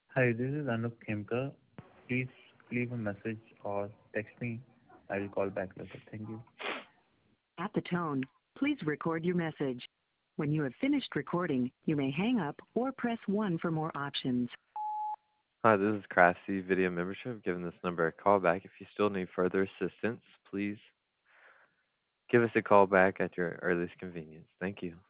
Hi, this is Anup Khemka. Please leave a message or text me. I will call back later. Thank you. At the tone, please record your message. When you have finished recording, you may hang up or press 1 for more options. Hi, this is Craftsy Video Membership. Giving this number a call back. If you still need further assistance, please give us a call back at your earliest convenience. Thank you.